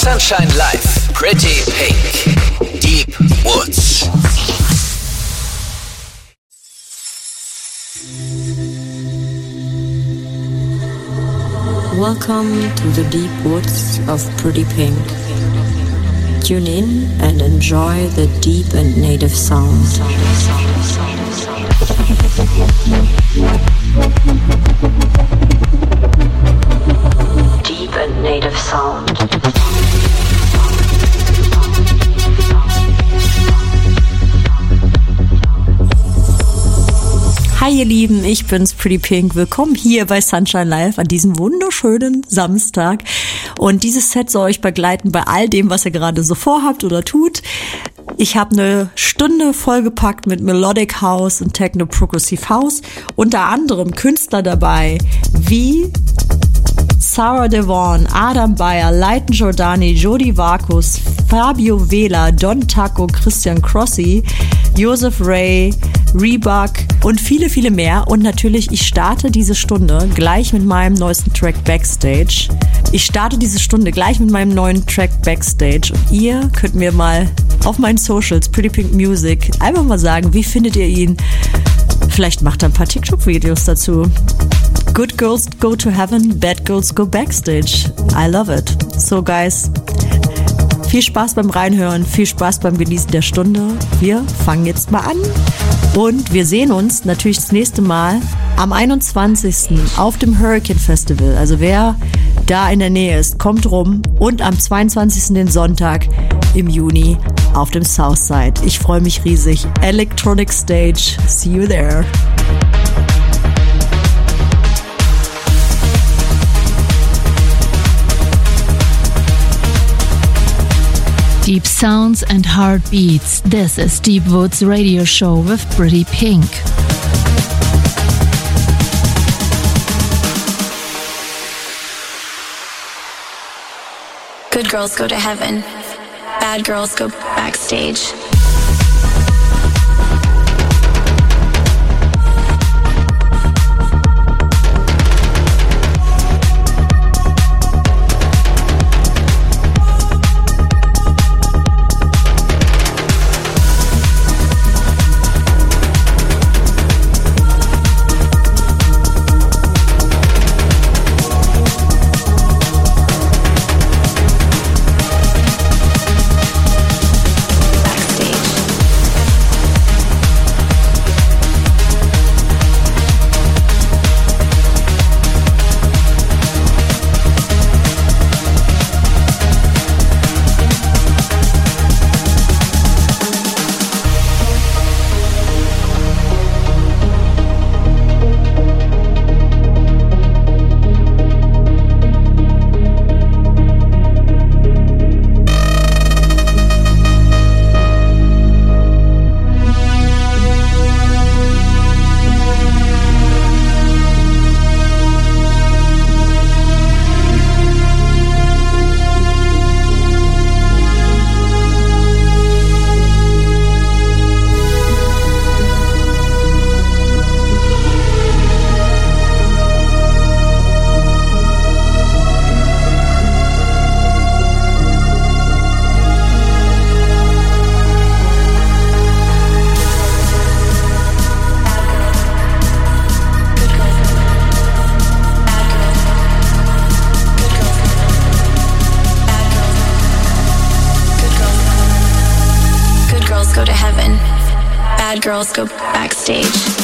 Sunshine Live, Pretty Pink, Deep Woods. Welcome to the deep woods of Pretty Pink. Tune in and enjoy the deep and native sound. Deep and native sound. Hi ihr Lieben, ich bin's Pretty Pink. Willkommen hier bei Sunshine Live an diesem wunderschönen Samstag. Und dieses Set soll euch begleiten bei all dem, was ihr gerade so vorhabt oder tut. Ich habe eine Stunde vollgepackt mit Melodic House und Techno Progressive House. Unter anderem Künstler dabei wie Sarah Devon, Adam Beyer, Leiten Giordani, Jody Varkus, Fabio Vela, Don Taco, Christian Crossi, Joseph Ray, Reebok und viele, viele mehr. Und natürlich, ich starte diese Stunde gleich mit meinem neuesten Track Backstage. Und ihr könnt mir mal auf meinen Socials, Pretty Pink Music, einfach mal sagen, wie findet ihr ihn? Vielleicht macht er ein paar TikTok-Videos dazu. Good girls go to heaven, bad girls go backstage. I love it. So guys, viel Spaß beim Reinhören, viel Spaß beim Genießen der Stunde. Wir fangen jetzt mal an. Und wir sehen uns natürlich das nächste Mal am 21. auf dem Hurricane Festival. Also wer da in der Nähe ist, kommt rum. Und am 22. den Sonntag im Juni auf dem Southside. Ich freue mich riesig. Electronic Stage. See you there. Deep sounds and heartbeats. This is Deep Woods Radio Show with Pretty Pink. Good girls go to heaven. Bad girls go backstage. Girls go backstage.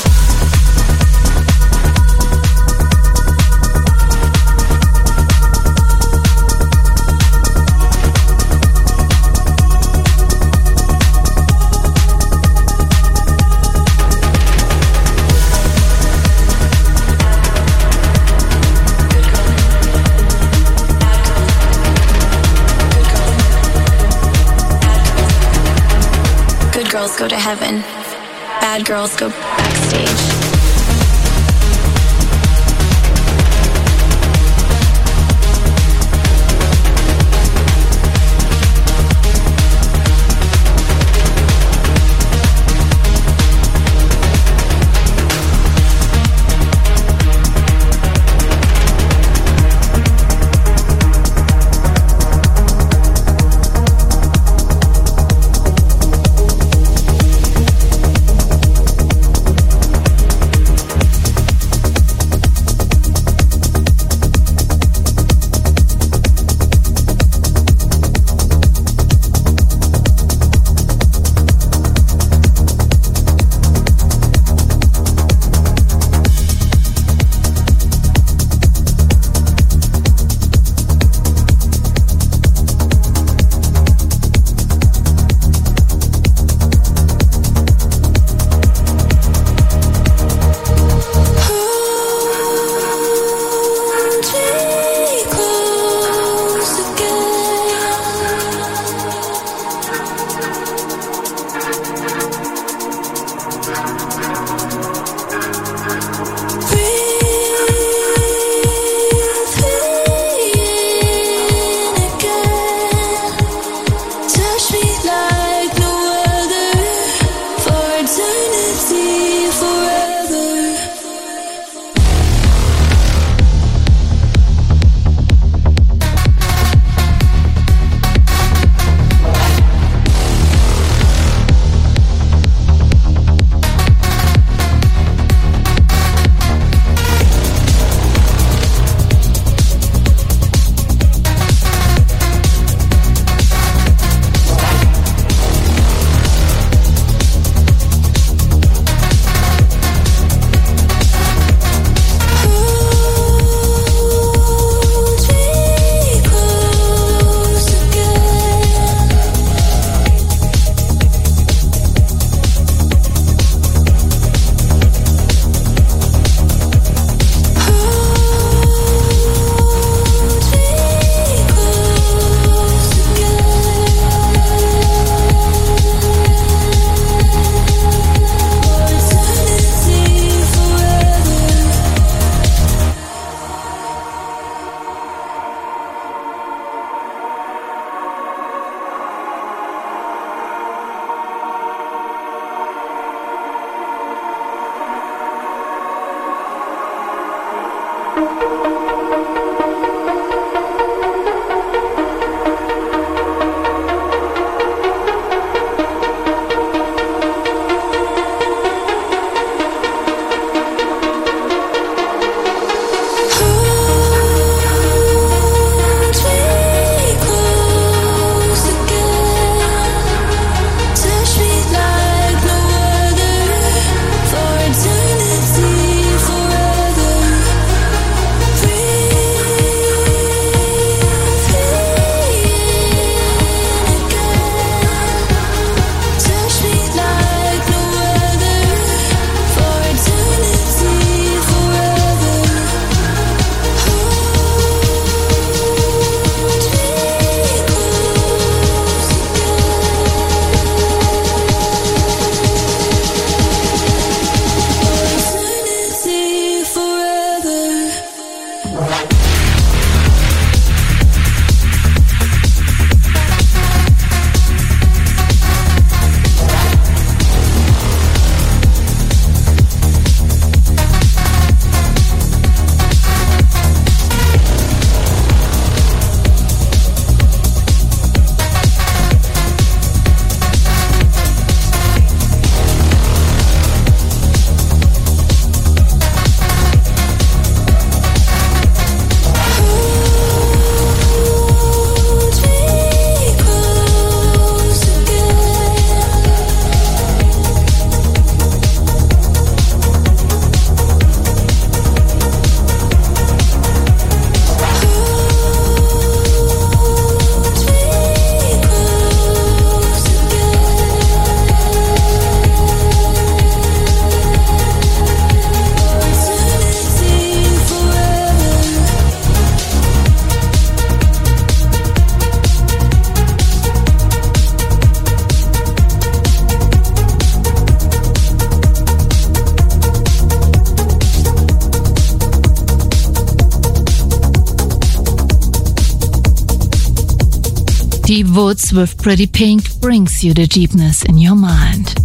Good girls go to heaven. Bad girls go backstage. Deep Woods with Pretty Pink brings you the deepness in your mind.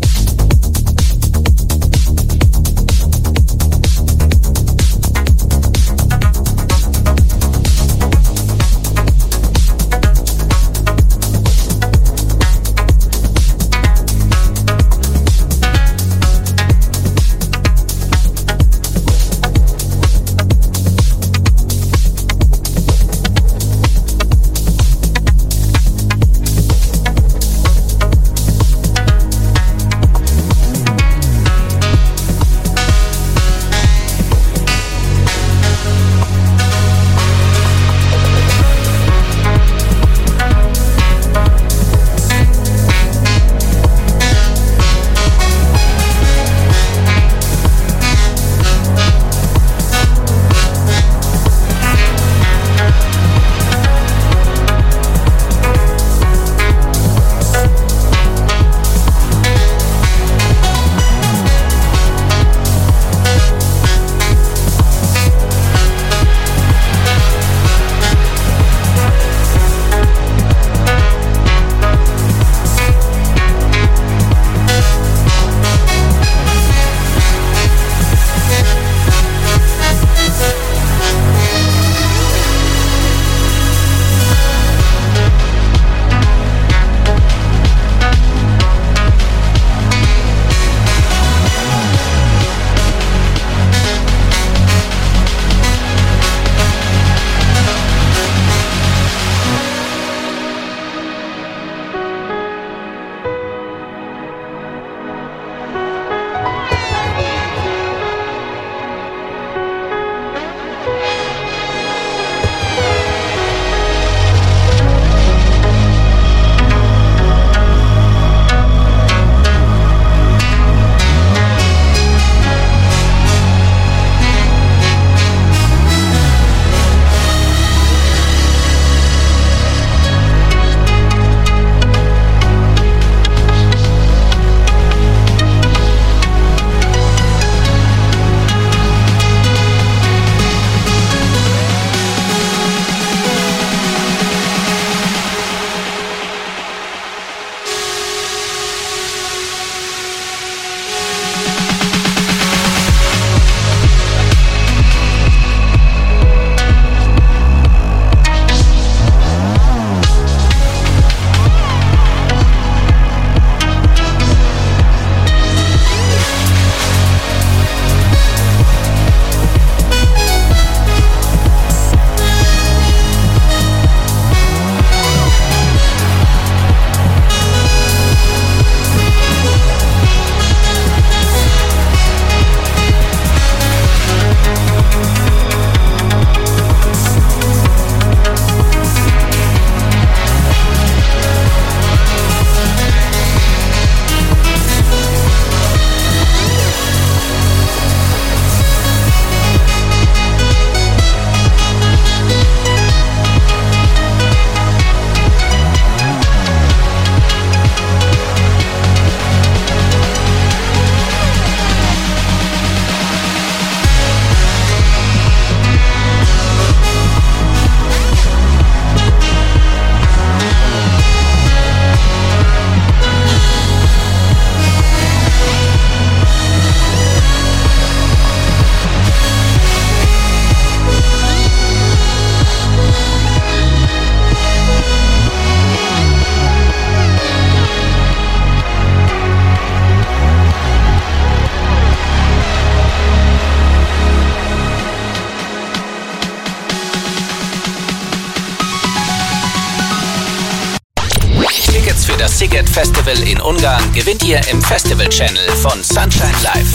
das Sziget Festival in Ungarn gewinnt ihr im Festival-Channel von Sunshine Live.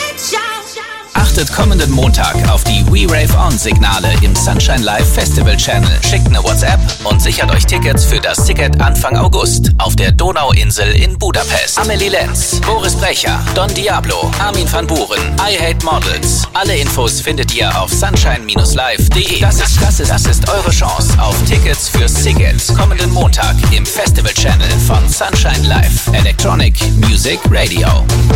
Achtet kommenden Montag auf die We Rave On-Signale im Sunshine Live Festival Channel. Schickt eine WhatsApp und sichert euch Tickets für das Sziget Anfang August auf der Donauinsel in Budapest. Amelie Lenz, Boris Brecher, Don Diablo, Armin van Buuren, I Hate Models. Alle Infos findet ihr auf sunshine-live.de. Das ist eure Chance auf Tickets für Sziget kommenden Montag im Festival Channel von Sunshine Live. Electronic Music Radio.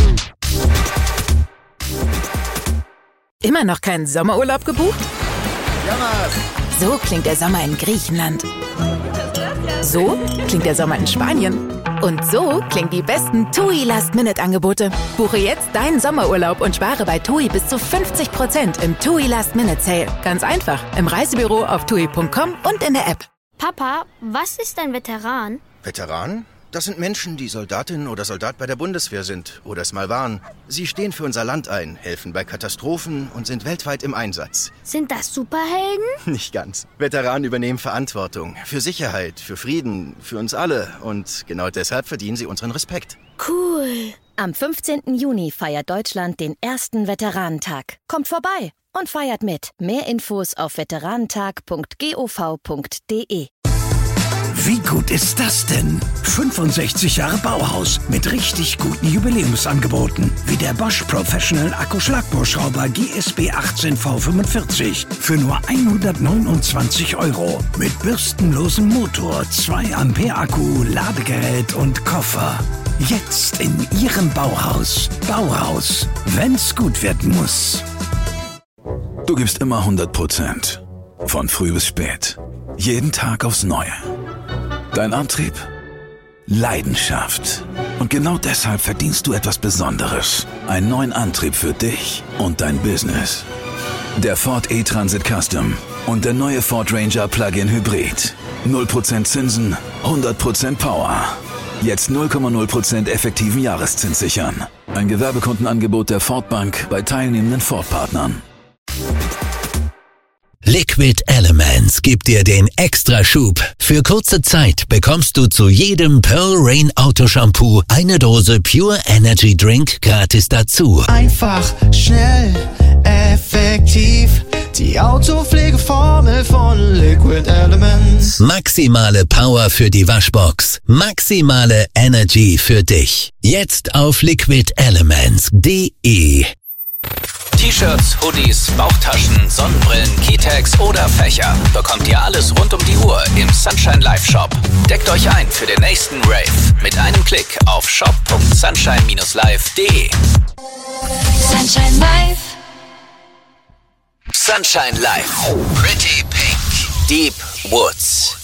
Immer noch keinen Sommerurlaub gebucht? Ja, so klingt der Sommer in Griechenland. So klingt der Sommer in Spanien. Und so klingen die besten TUI Last-Minute-Angebote. Buche jetzt deinen Sommerurlaub und spare bei TUI bis zu 50% im TUI Last-Minute-Sale. Ganz einfach, im Reisebüro auf TUI.com und in der App. Papa, was ist ein Veteran? Veteran? Das sind Menschen, die Soldatin oder Soldat bei der Bundeswehr sind oder es mal waren. Sie stehen für unser Land ein, helfen bei Katastrophen und sind weltweit im Einsatz. Sind das Superhelden? Nicht ganz. Veteranen übernehmen Verantwortung für Sicherheit, für Frieden, für uns alle. Und genau deshalb verdienen sie unseren Respekt. Cool. Am 15. Juni feiert Deutschland den ersten Veteranentag. Kommt vorbei und feiert mit. Mehr Infos auf veteranentag.gov.de. Wie gut ist das denn? 65 Jahre Bauhaus mit richtig guten Jubiläumsangeboten. Wie der Bosch Professional Akkuschlagbohrschrauber GSB 18V45 für nur 129 €. Mit bürstenlosem Motor, 2 Ampere Akku, Ladegerät und Koffer. Jetzt in Ihrem Bauhaus. Bauhaus, wenn's gut werden muss. Du gibst immer 100%. Von früh bis spät. Jeden Tag aufs Neue. Dein Antrieb? Leidenschaft. Und genau deshalb verdienst du etwas Besonderes. Einen neuen Antrieb für dich und dein Business. Der Ford E-Transit Custom und der neue Ford Ranger Plug-in Hybrid. 0% Zinsen, 100% Power. Jetzt 0,0% effektiven Jahreszins sichern. Ein Gewerbekundenangebot der Ford Bank bei teilnehmenden Ford-Partnern. Liquid Elements gibt dir den Extraschub. Für kurze Zeit bekommst du zu jedem Pearl Rain Autoshampoo eine Dose Pure Energy Drink gratis dazu. Einfach, schnell, effektiv. Die Autopflegeformel von Liquid Elements. Maximale Power für die Waschbox. Maximale Energy für dich. Jetzt auf liquidelements.de. T-Shirts, Hoodies, Bauchtaschen, Sonnenbrillen, Keytags oder Fächer. Bekommt ihr alles rund um die Uhr im Sunshine Live Shop. Deckt euch ein für den nächsten Rave mit einem Klick auf shop.sunshine-live.de. Sunshine Live. Sunshine Live. Pretty Pink. Deep Woods.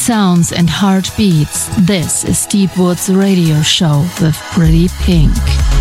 sounds and heartbeats. This is Deep Woods Radio Show with Pretty Pink.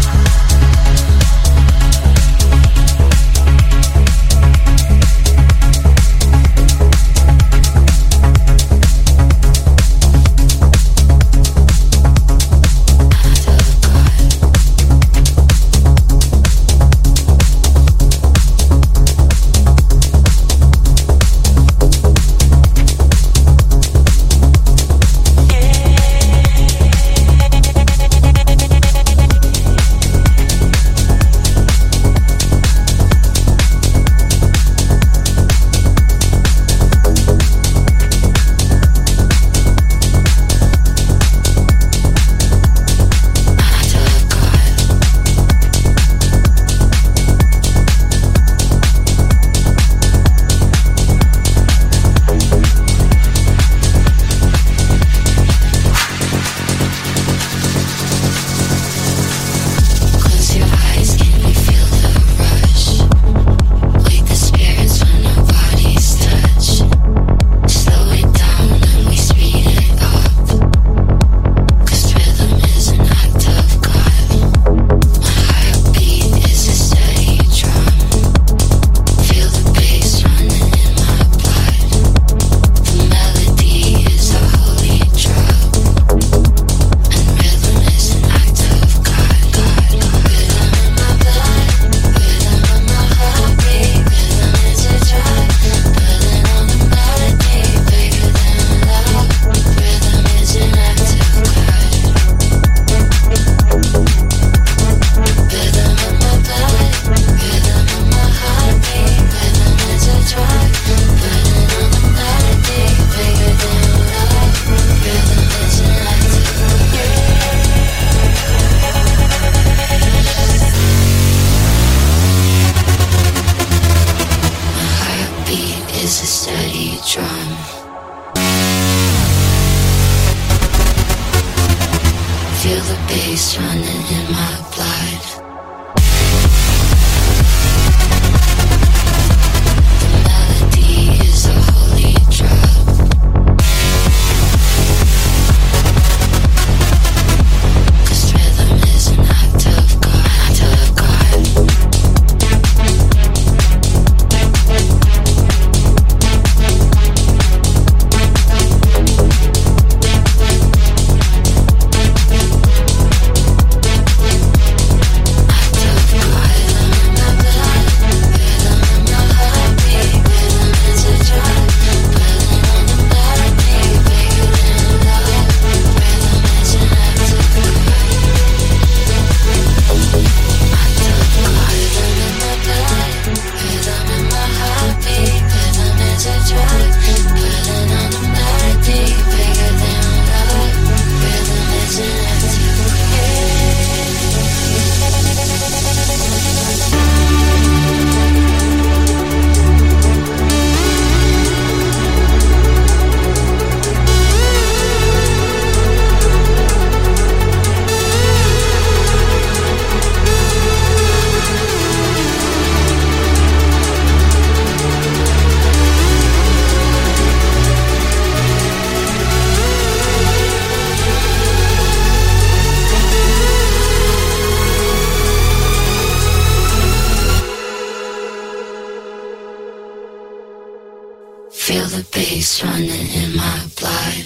Feel the bass running in my blood,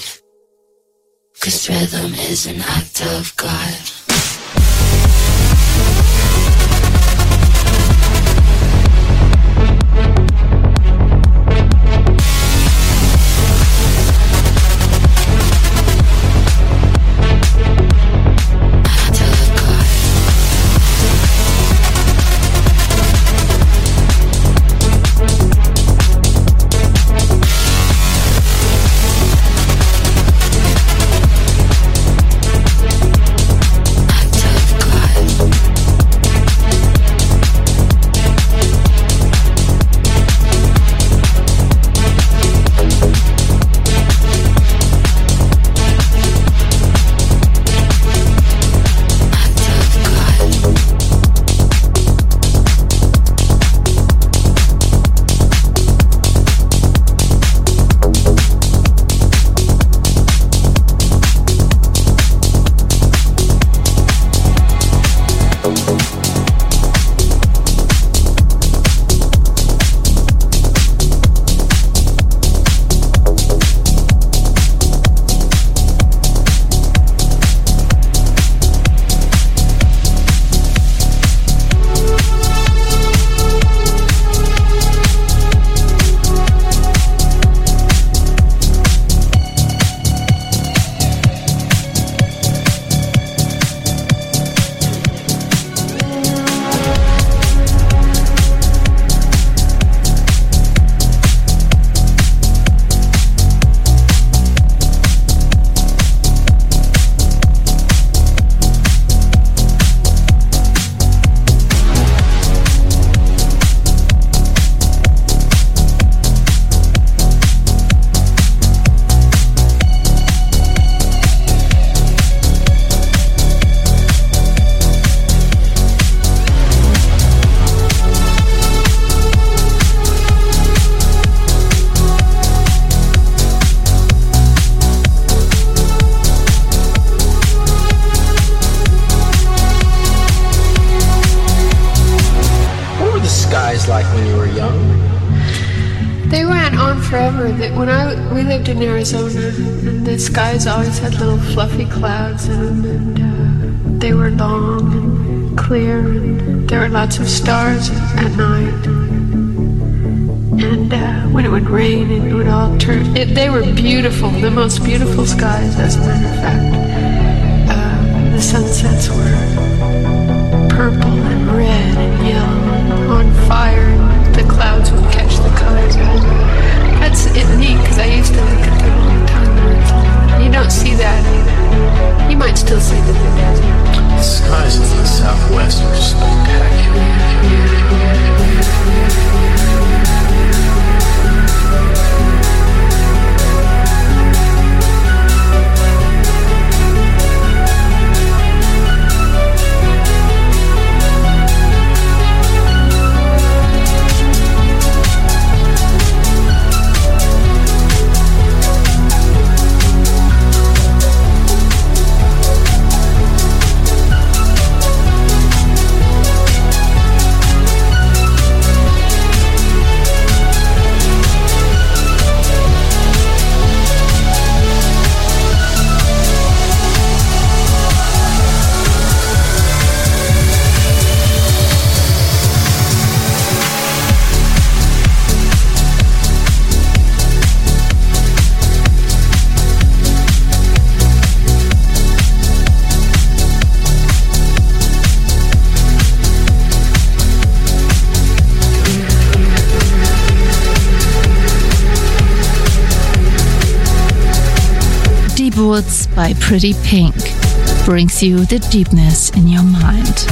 'cause rhythm is an act of God. We lived in Arizona, and the skies always had little fluffy clouds in them, and they were long and clear, and there were lots of stars at night. And when it would rain, it would all turn. They were beautiful, the most beautiful skies, as a matter of fact. The sunsets were purple and red and yellow and on fire, and the clouds would catch the colors. That's neat, because I used to look at that all the time. You don't see that. You might still see the videos. The skies in the Southwest are spectacular. Woods by Pretty Pink brings you the deepness in your mind.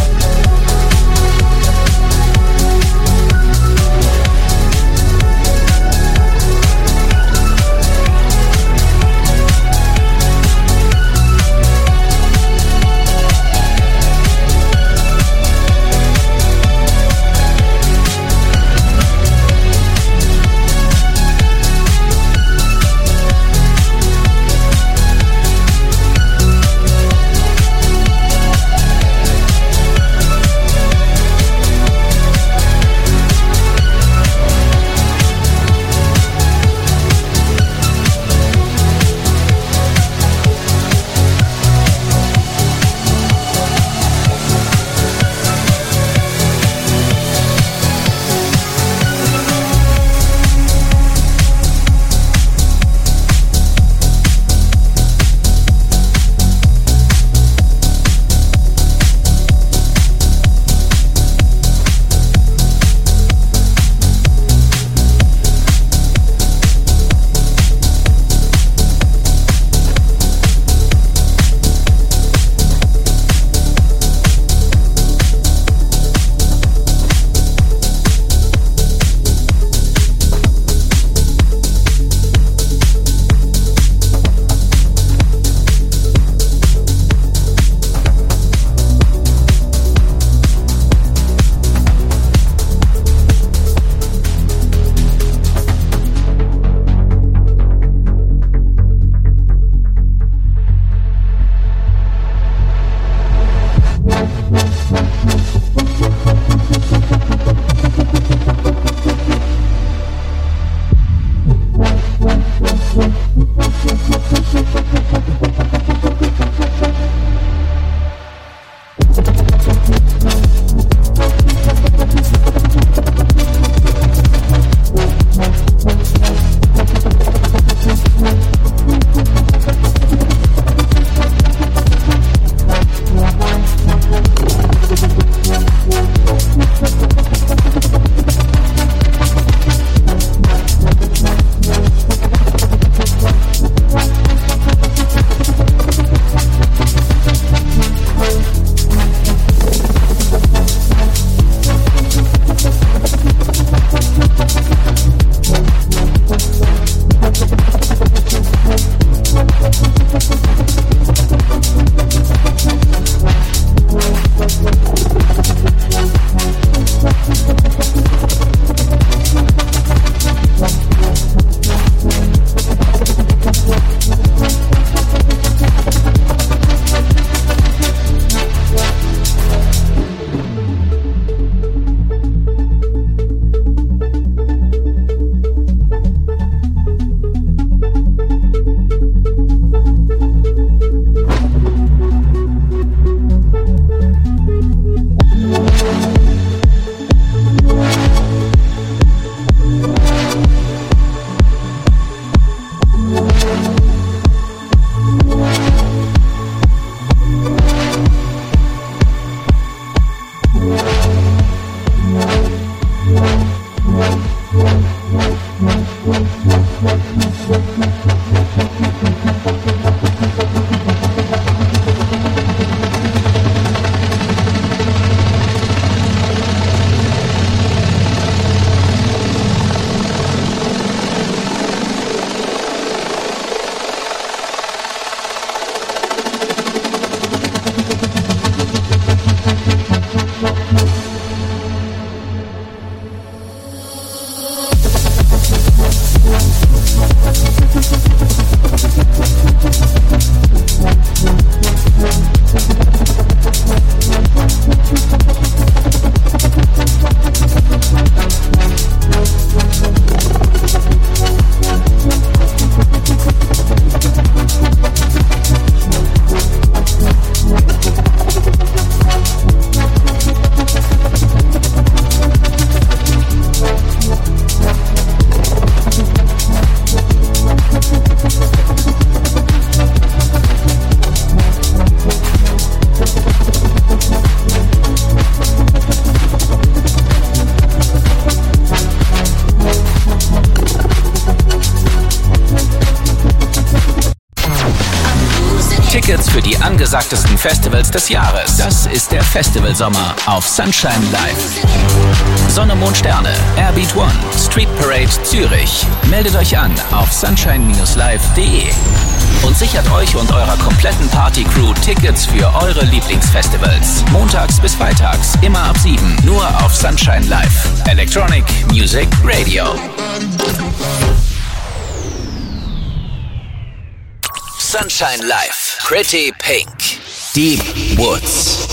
für die angesagtesten Festivals des Jahres. Das ist der Festivalsommer auf Sunshine Live. Sonne, Mond, Sterne, Airbeat One, Street Parade Zürich. Meldet euch an auf sunshine-live.de und sichert euch und eurer kompletten Party-Crew Tickets für eure Lieblingsfestivals. Montags bis freitags, immer ab 7, nur auf Sunshine Live. Electronic Music Radio. Sunshine Live. Pretty Pink. Deep Woods.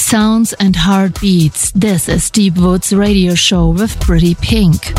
sounds and heartbeats. This is Deep Woods Radio Show with Pretty Pink.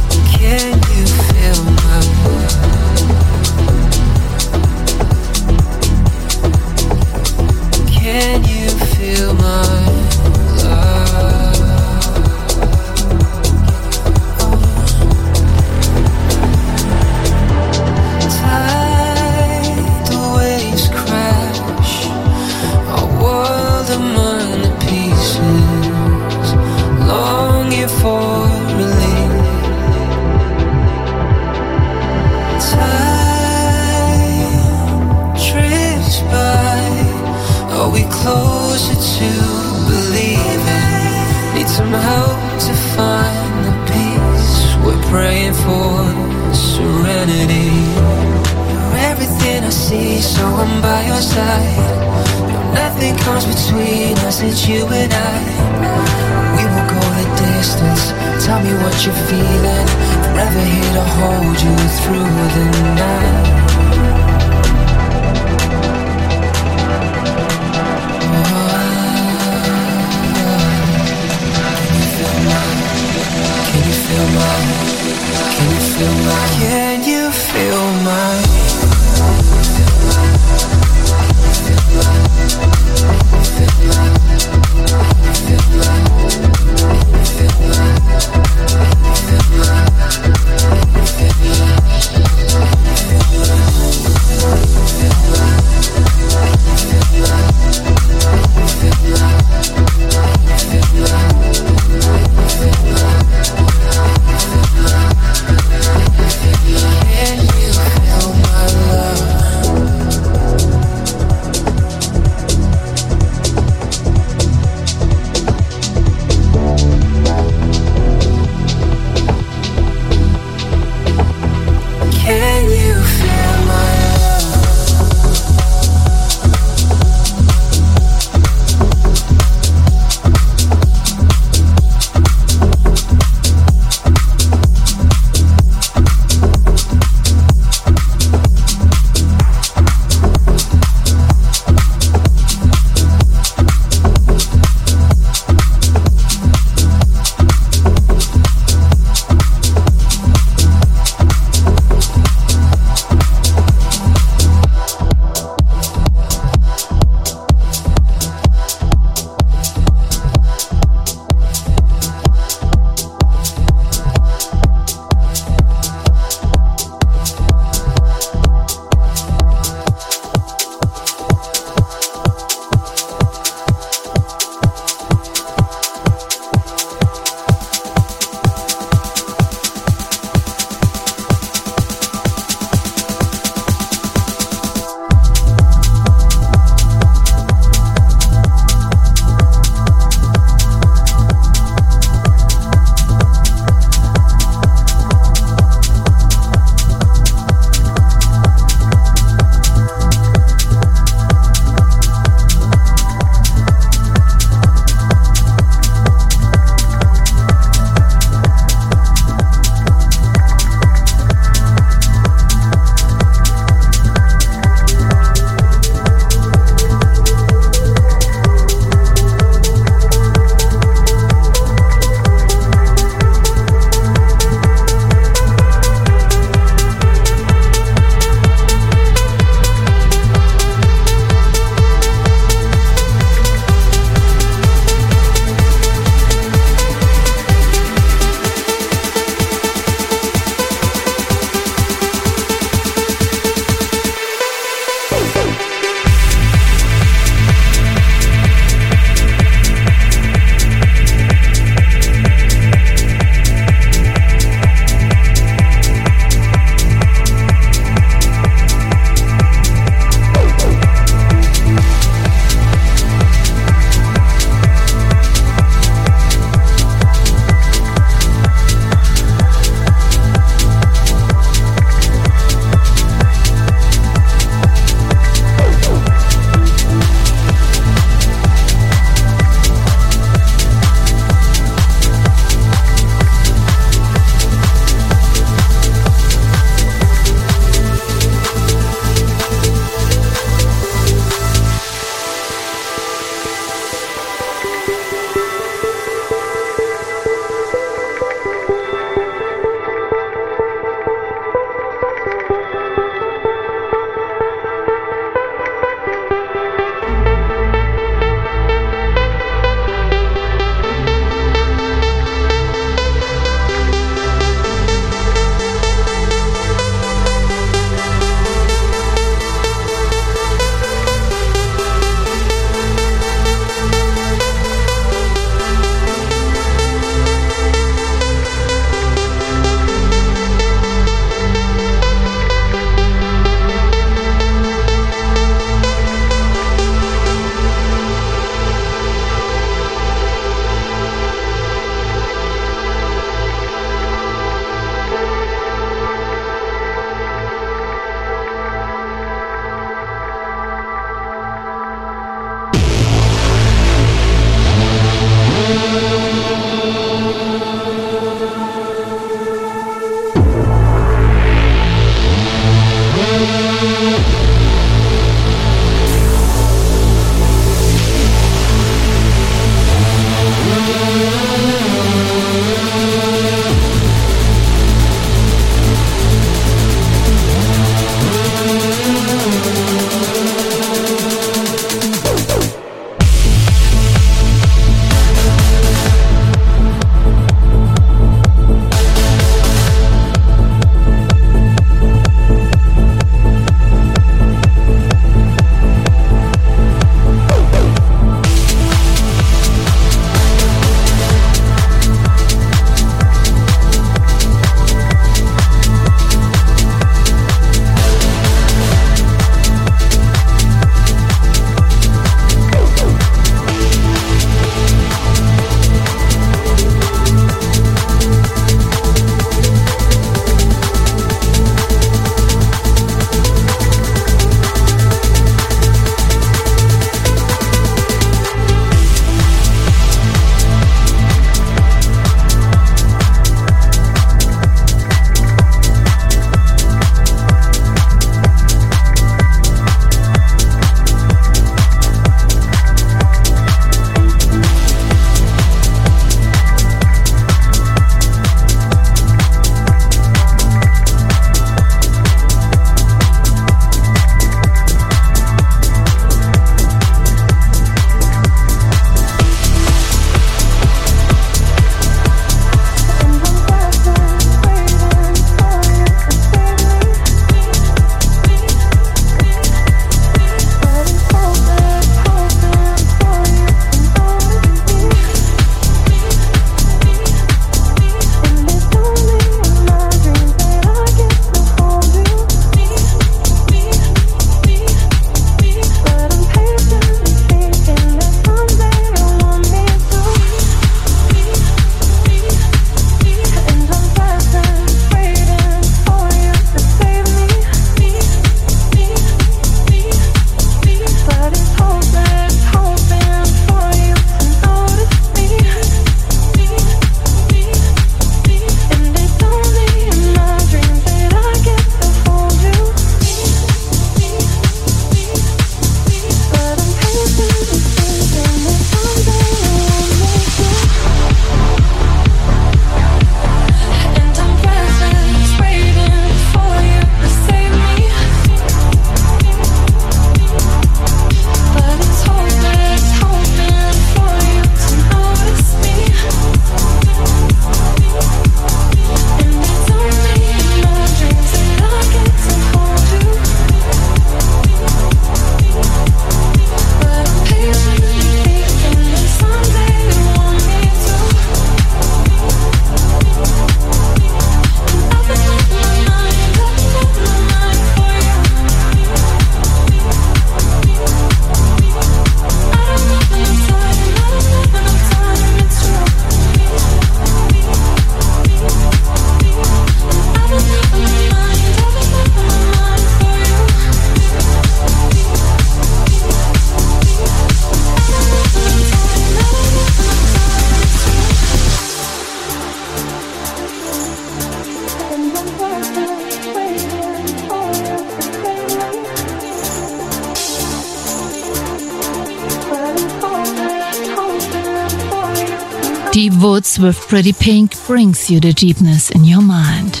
Woods with Pretty Pink brings you the deepness in your mind.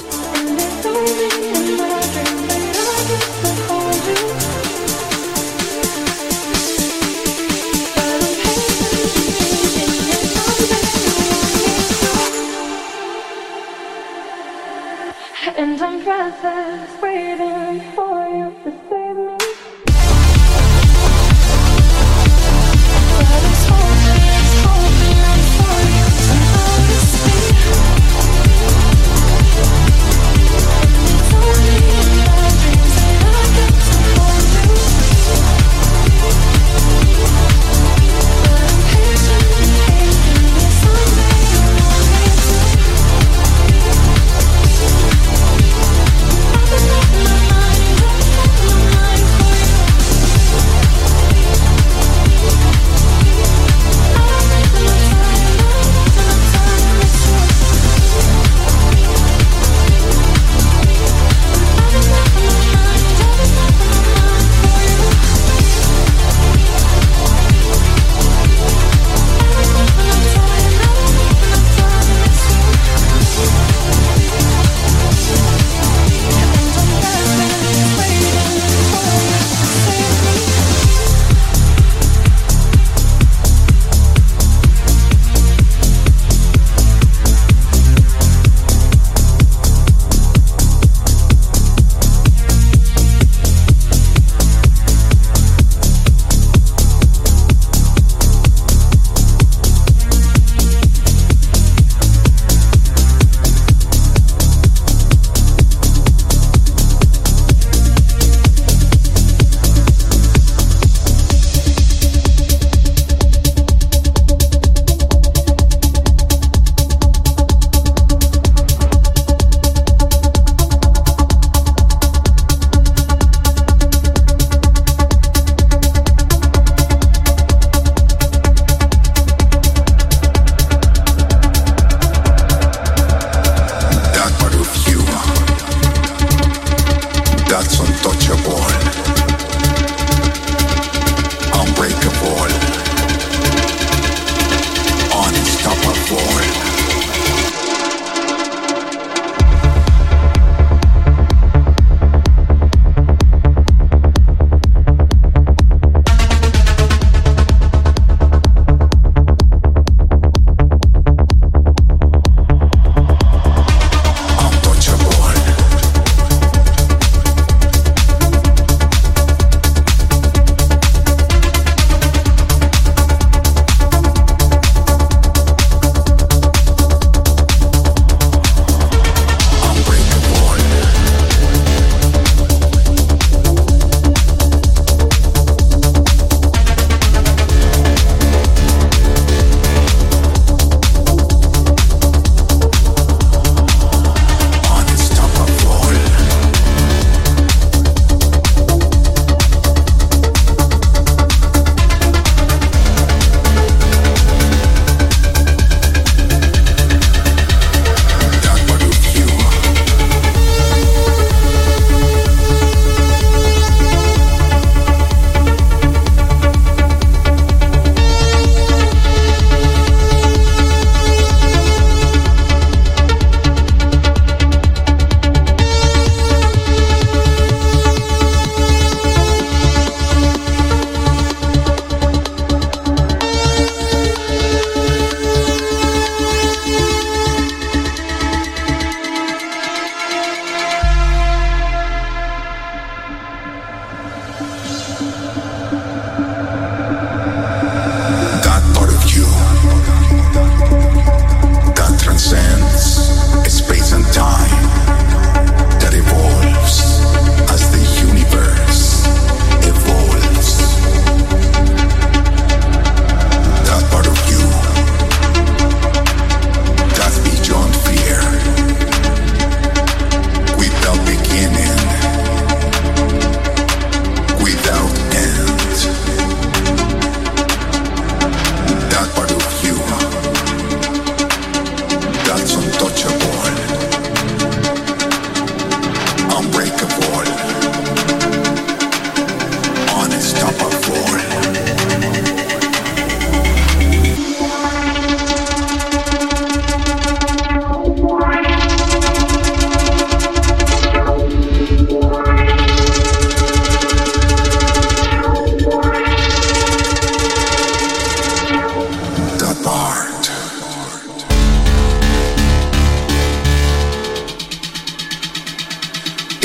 And I'm breathless, waiting for you to save me. But it's hopeless for you to understand. It's only in my dreams that I get to hold you. But I'm patiently thinking that someday you want me to. I've been letting my mind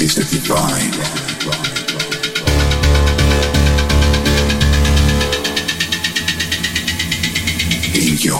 is the divine. Enjoy.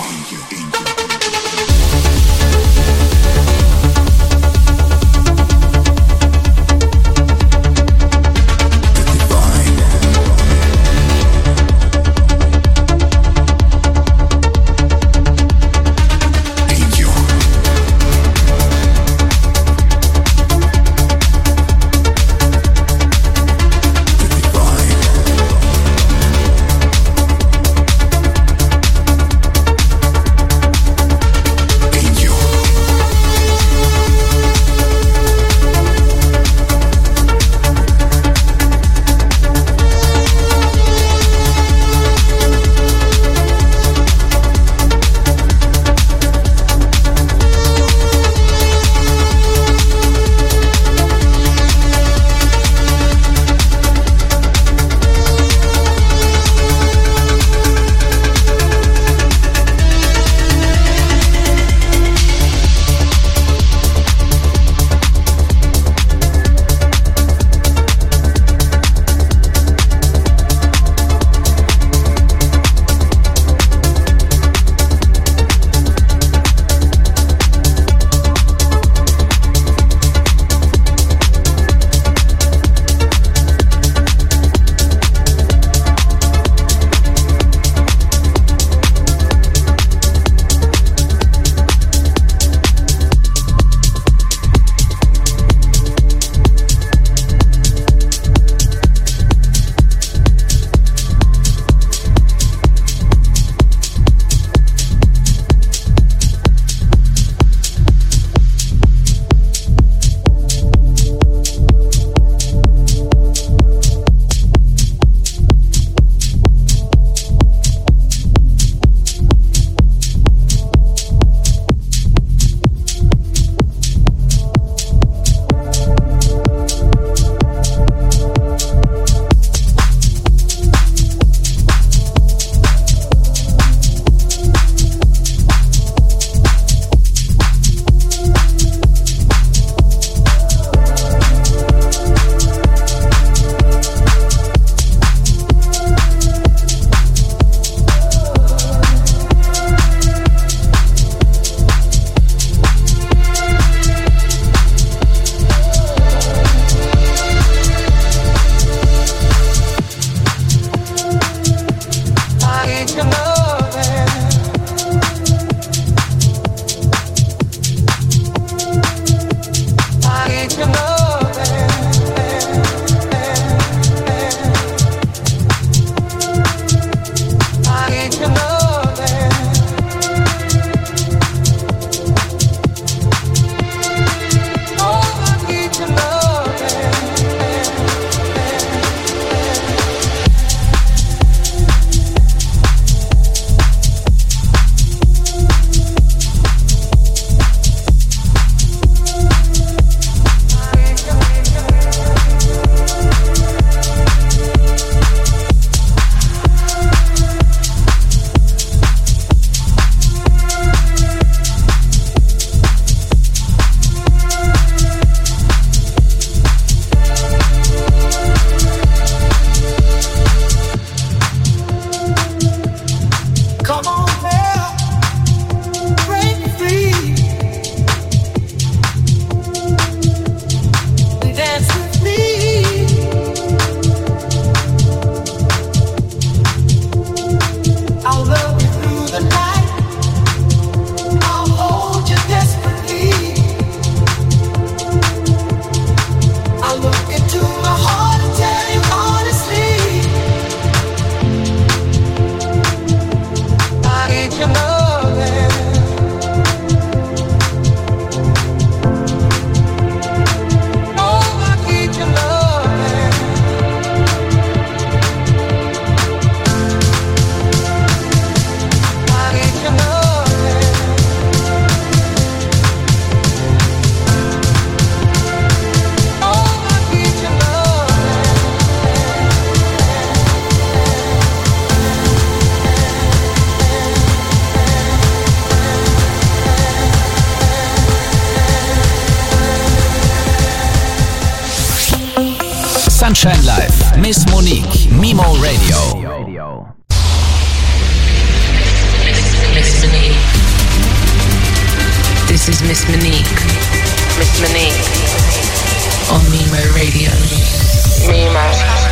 Sunshine Live, Miss Monique, Mimo Radio. Miss Monique. This is Miss Monique. Miss Monique. On Mimo Radio. Mimo.